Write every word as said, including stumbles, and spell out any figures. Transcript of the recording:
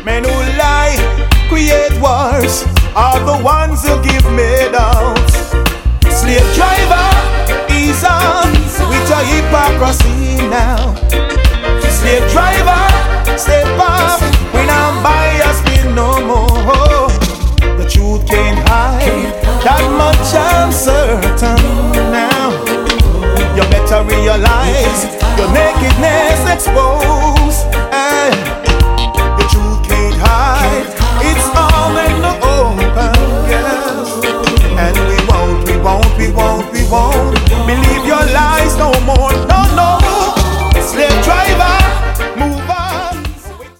Men who lie, create wars, are the ones who give medals. Slave driver, ease on with your hypocrisy now. Slave driver, step up, we not buy a spin no more. The truth can't hide, that much I'm certain now. You better realize your nakedness exposed.